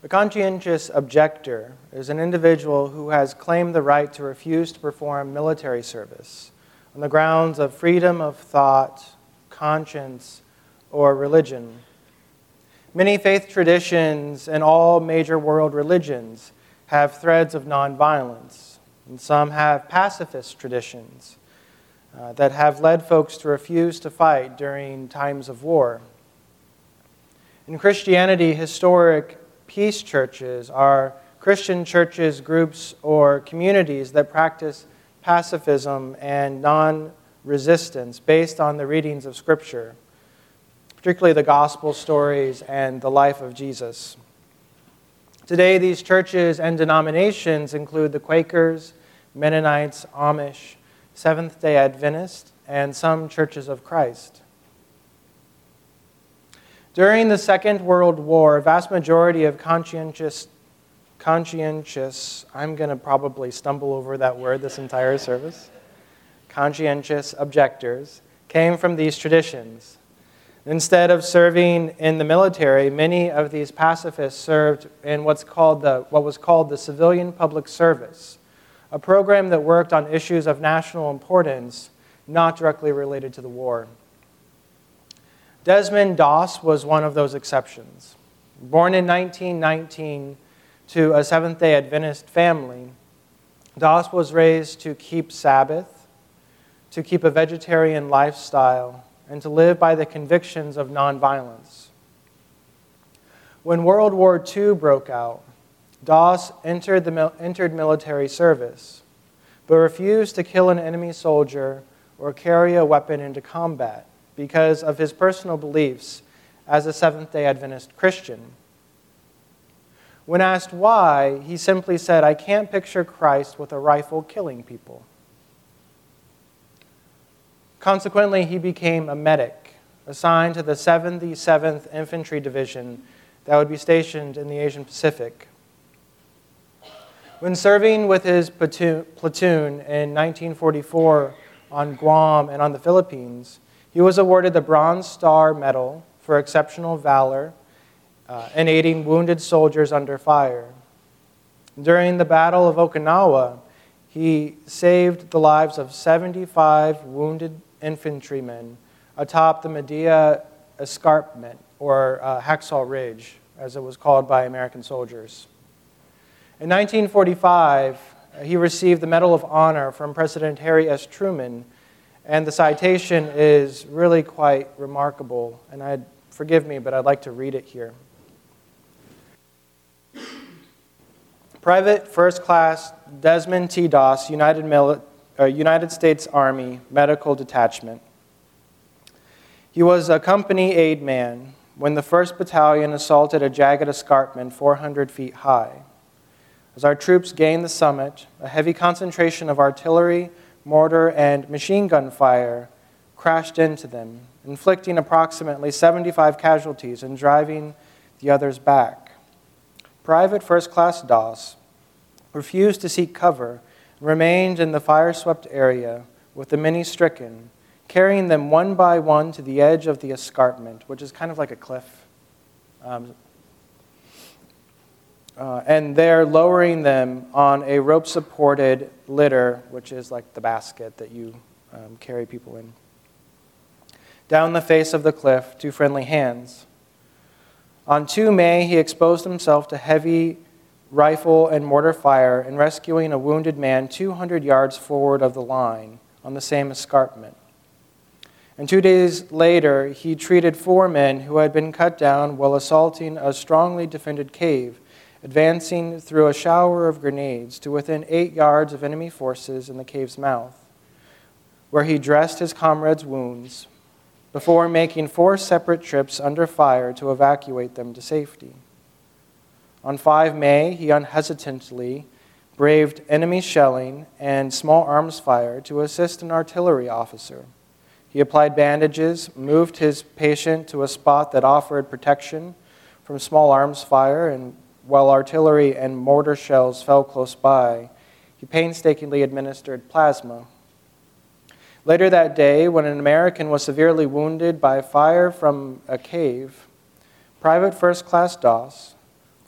A conscientious objector is an individual who has claimed the right to refuse to perform military service on the grounds of freedom of thought, conscience, or religion. Many faith traditions and all major world religions have threads of nonviolence, and some have pacifist traditions that have led folks to refuse to fight during times of war. In Christianity, historic peace churches are Christian churches, groups, or communities that practice pacifism and non-resistance based on the readings of Scripture, particularly the gospel stories and the life of Jesus. Today, these churches and denominations include the Quakers, Mennonites, Amish, Seventh-day Adventists, and some Churches of Christ. During the Second World War, a vast majority of conscientious, I'm going to probably stumble over that word this entire service, conscientious objectors, came from these traditions. Instead of serving in the military, many of these pacifists served in what was called the Civilian Public Service, a program that worked on issues of national importance not directly related to the war. Desmond Doss was one of those exceptions. Born in 1919 to a Seventh-day Adventist family, Doss was raised to keep Sabbath, to keep a vegetarian lifestyle, and to live by the convictions of nonviolence. When World War II broke out, Doss entered military service, but refused to kill an enemy soldier or carry a weapon into combat because of his personal beliefs as a Seventh-day Adventist Christian. When asked why, he simply said, "I can't picture Christ with a rifle killing people." Consequently, he became a medic, assigned to the 77th Infantry Division that would be stationed in the Asian Pacific. When serving with his platoon in 1944 on Guam and on the Philippines, he was awarded the Bronze Star Medal for exceptional valor in aiding wounded soldiers under fire. During the Battle of Okinawa, he saved the lives of 75 wounded infantrymen atop the Medea Escarpment, or Hacksaw Ridge, as it was called by American soldiers. In 1945, he received the Medal of Honor from President Harry S. Truman, and the citation is really quite remarkable, and forgive me, but I'd like to read it here. Private First Class Desmond T. Doss, United States Army Medical Detachment. He was a company aide man when the 1st Battalion assaulted a jagged escarpment 400 feet high. As our troops gained the summit, a heavy concentration of artillery, mortar, and machine gun fire crashed into them, inflicting approximately 75 casualties and driving the others back. Private First Class Doss refused to seek cover and remained in the fire-swept area with the many stricken, carrying them one by one to the edge of the escarpment, which is kind of like a cliff, and there lowering them on a rope-supported litter, which is like the basket that you carry people in, down the face of the cliff to friendly hands. On 2 May, he exposed himself to heavy rifle and mortar fire in rescuing a wounded man 200 yards forward of the line on the same escarpment. And 2 days later, he treated 4 men who had been cut down while assaulting a strongly defended cave, advancing through a shower of grenades to within 8 yards of enemy forces in the cave's mouth, where he dressed his comrades' wounds before making 4 separate trips under fire to evacuate them to safety. On 5 May, he unhesitantly braved enemy shelling and small arms fire to assist an artillery officer. He applied bandages, moved his patient to a spot that offered protection from small arms fire, and while artillery and mortar shells fell close by, he painstakingly administered plasma. Later that day, when an American was severely wounded by fire from a cave, Private First Class Doss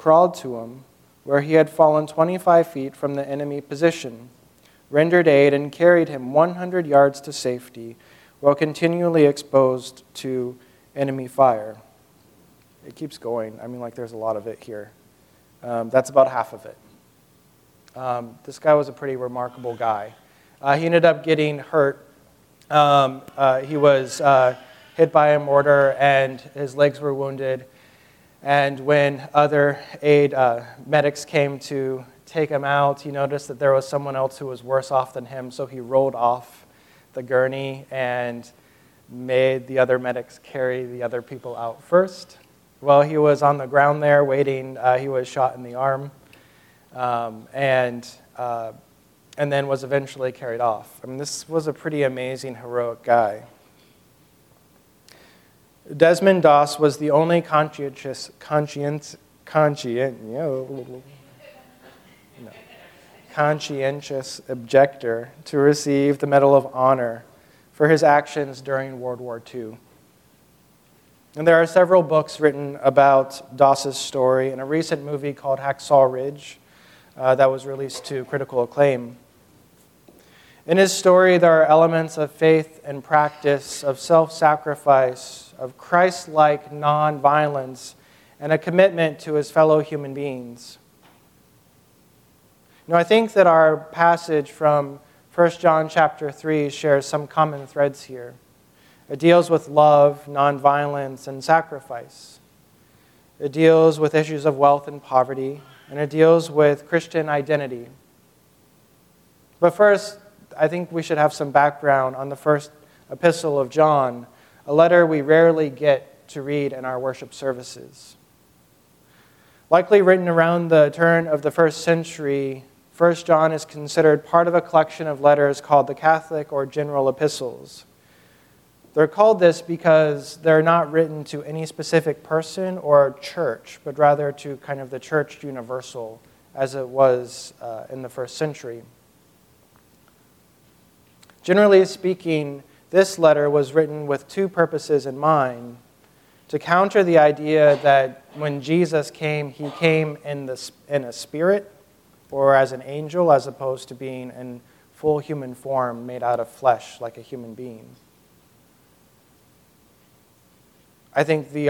crawled to him where he had fallen 25 feet from the enemy position, rendered aid, and carried him 100 yards to safety while continually exposed to enemy fire. It keeps going. There's a lot of it here. That's about half of it. This guy was a pretty remarkable guy. He ended up getting hurt. He was hit by a mortar, and his legs were wounded. And when other medics came to take him out, he noticed that there was someone else who was worse off than him, so he rolled off the gurney and made the other medics carry the other people out first. While he was on the ground there waiting, he was shot in the arm and then was eventually carried off. This was a pretty amazing, heroic guy. Desmond Doss was the only conscientious objector to receive the Medal of Honor for his actions during World War II. And there are several books written about Doss's story, and a recent movie called Hacksaw Ridge that was released to critical acclaim. In his story, there are elements of faith and practice, of self-sacrifice, of Christ-like non-violence, and a commitment to his fellow human beings. I think that our passage from 1 John chapter 3 shares some common threads here. It deals with love, nonviolence, and sacrifice. It deals with issues of wealth and poverty, and it deals with Christian identity. But first, I think we should have some background on the first epistle of John, a letter we rarely get to read in our worship services. Likely written around the turn of the first century, 1 John is considered part of a collection of letters called the Catholic or General Epistles. They're called this because they're not written to any specific person or church, but rather to kind of the church universal, as it was in the first century. Generally speaking, this letter was written with two purposes in mind: to counter the idea that when Jesus came, he came in a spirit or as an angel, as opposed to being in full human form made out of flesh like a human being. I think the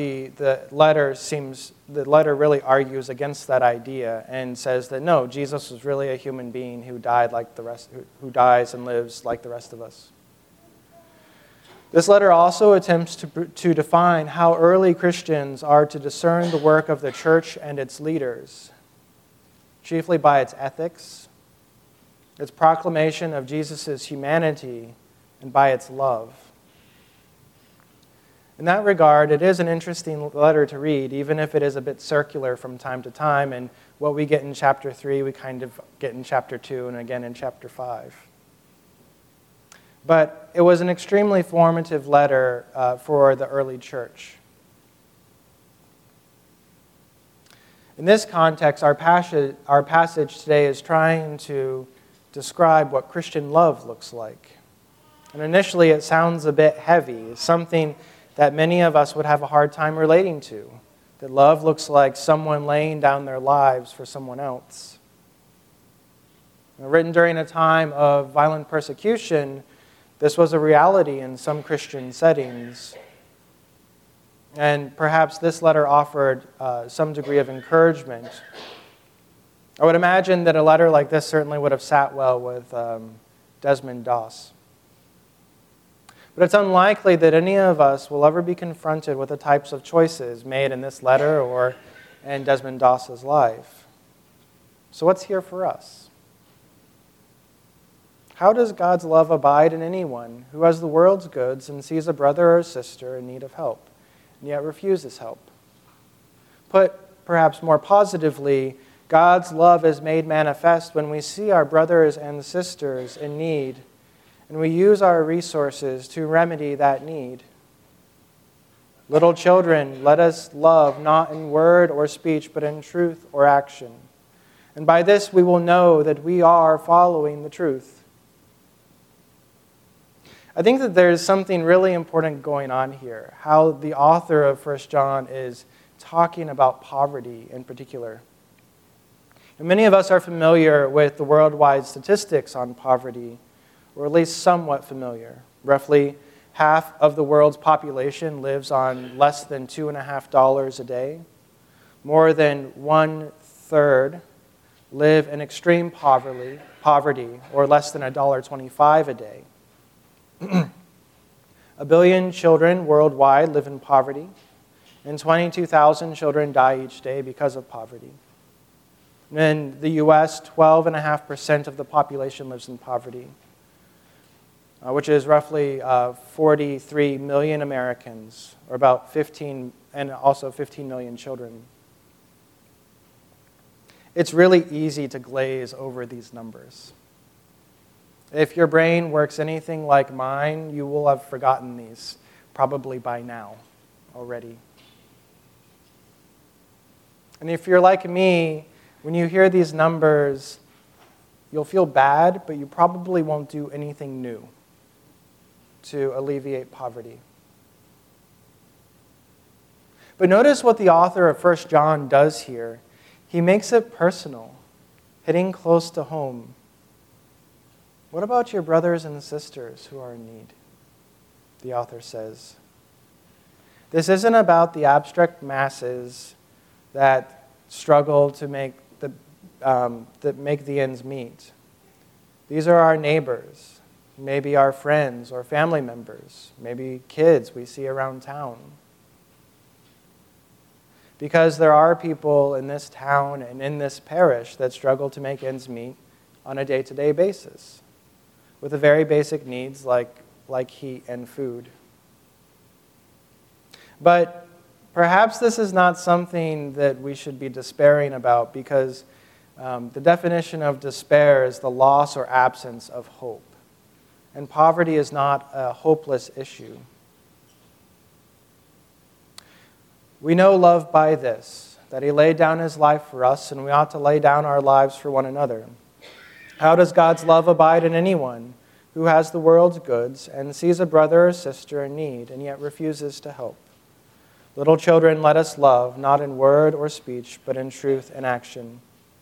letter really argues against that idea and says that no, Jesus was really a human being who died like the rest, who dies and lives like the rest of us. This letter also attempts to define how early Christians are to discern the work of the church and its leaders, chiefly by its ethics, its proclamation of Jesus' humanity, and by its love. In that regard, it is an interesting letter to read, even if it is a bit circular from time to time, and what we get in chapter 3, we kind of get in chapter 2 and again in chapter 5. But it was an extremely formative letter for the early church. In this context, our passage today is trying to describe what Christian love looks like. And initially, it sounds a bit heavy. It's something that many of us would have a hard time relating to. That love looks like someone laying down their lives for someone else. Written during a time of violent persecution, this was a reality in some Christian settings. And perhaps this letter offered some degree of encouragement. I would imagine that a letter like this certainly would have sat well with Desmond Doss. But it's unlikely that any of us will ever be confronted with the types of choices made in this letter or in Desmond Doss's life. So what's here for us? How does God's love abide in anyone who has the world's goods and sees a brother or sister in need of help, and yet refuses help? Put perhaps more positively, God's love is made manifest when we see our brothers and sisters in need, and we use our resources to remedy that need. Little children, let us love not in word or speech, but in truth or action. And by this we will know that we are following the truth. I think that there's something really important going on here, how the author of 1 John is talking about poverty in particular. And many of us are familiar with the worldwide statistics on poverty, or at least somewhat familiar. Roughly half of the world's population lives on less than $2.50 a day. More than 1/3 live in extreme poverty, or less than $1.25 a day. 1 billion children worldwide live in poverty, and 22,000 children die each day because of poverty. In the U.S., 12.5% of the population lives in poverty, which is roughly 43 million Americans, or about 15 million children. It's really easy to glaze over these numbers. If your brain works anything like mine, you will have forgotten these, probably by now already. And if you're like me, when you hear these numbers, you'll feel bad, but you probably won't do anything new to alleviate poverty. But notice what the author of 1 John does here. He makes it personal, hitting close to home. What about your brothers and sisters who are in need? The author says. This isn't about the abstract masses that struggle to make the ends meet. These are our neighbors, maybe our friends or family members, maybe kids we see around town. Because there are people in this town and in this parish that struggle to make ends meet on a day-to-day basis, with the very basic needs like heat and food. But perhaps this is not something that we should be despairing about, because the definition of despair is the loss or absence of hope. And poverty is not a hopeless issue. We know love by this, that he laid down his life for us, and we ought to lay down our lives for one another. How does God's love abide in anyone who has the world's goods and sees a brother or sister in need and yet refuses to help? Little children, let us love, not in word or speech, but in truth and action.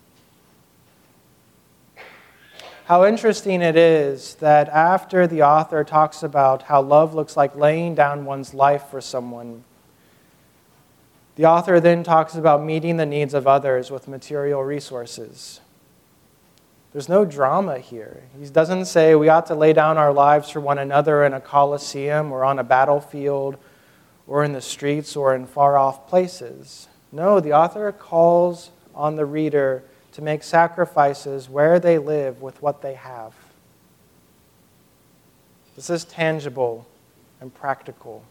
How interesting it is that after the author talks about how love looks like laying down one's life for someone, the author then talks about meeting the needs of others with material resources. There's no drama here. He doesn't say we ought to lay down our lives for one another in a coliseum or on a battlefield or in the streets or in far-off places. No, the author calls on the reader to make sacrifices where they live with what they have. This is tangible and practical.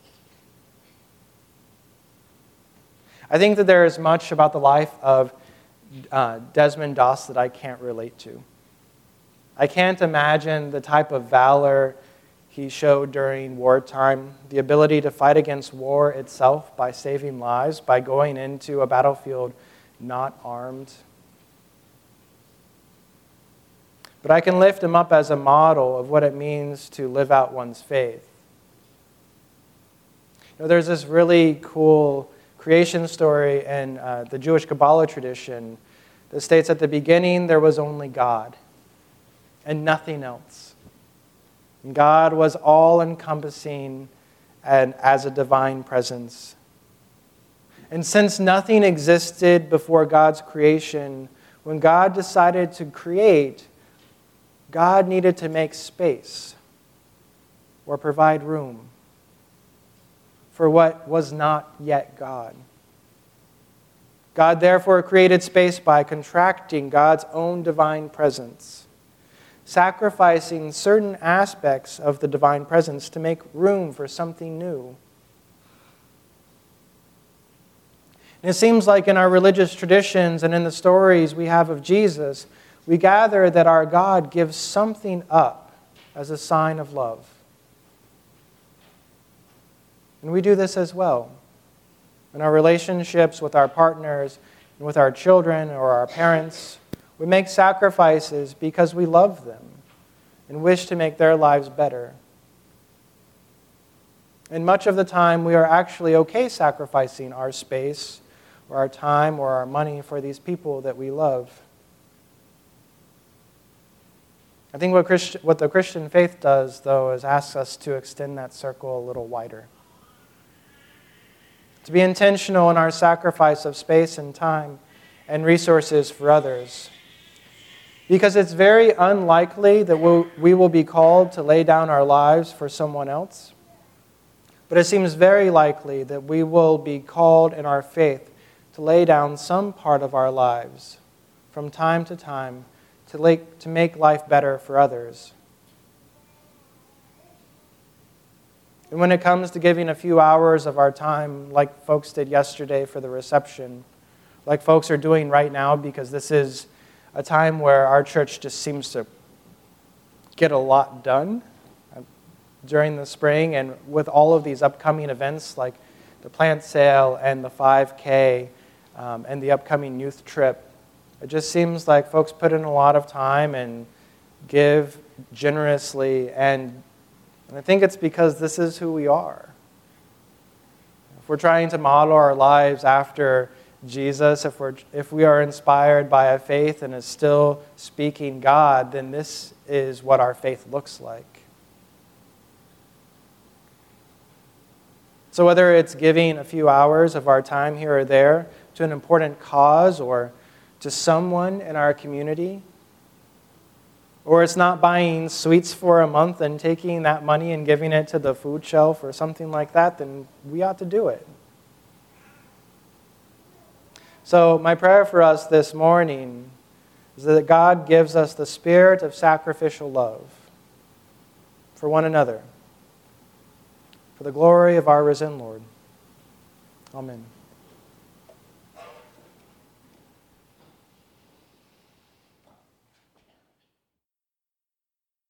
I think that there is much about the life of Desmond Doss that I can't relate to. I can't imagine the type of valor he showed during wartime, the ability to fight against war itself by saving lives, by going into a battlefield not armed. But I can lift him up as a model of what it means to live out one's faith. There's this really cool creation story in the Jewish Kabbalah tradition that states at the beginning there was only God and nothing else. And God was all-encompassing and as a divine presence. And since nothing existed before God's creation, when God decided to create, God needed to make space or provide room for what was not yet God. God therefore created space by contracting God's own divine presence, sacrificing certain aspects of the divine presence to make room for something new. And it seems like in our religious traditions and in the stories we have of Jesus, we gather that our God gives something up as a sign of love. And we do this as well. In our relationships with our partners, and with our children or our parents, we make sacrifices because we love them and wish to make their lives better. And much of the time, we are actually okay sacrificing our space or our time or our money for these people that we love. I think what the Christian faith does, though, is asks us to extend that circle a little wider. To be intentional in our sacrifice of space and time and resources for others. Because it's very unlikely that we will be called to lay down our lives for someone else. But it seems very likely that we will be called in our faith to lay down some part of our lives from time to time to make life better for others. And when it comes to giving a few hours of our time, like folks did yesterday for the reception, like folks are doing right now, because this is a time where our church just seems to get a lot done during the spring, and with all of these upcoming events like the plant sale and the 5K and the upcoming youth trip, it just seems like folks put in a lot of time and give generously, and I think it's because this is who we are. If we're trying to model our lives after Jesus, if we are inspired by a faith and is still speaking God, then this is what our faith looks like. So whether it's giving a few hours of our time here or there to an important cause or to someone in our community, or it's not buying sweets for a month and taking that money and giving it to the food shelf or something like that, then we ought to do it. So my prayer for us this morning is that God gives us the spirit of sacrificial love for one another, for the glory of our risen Lord. Amen.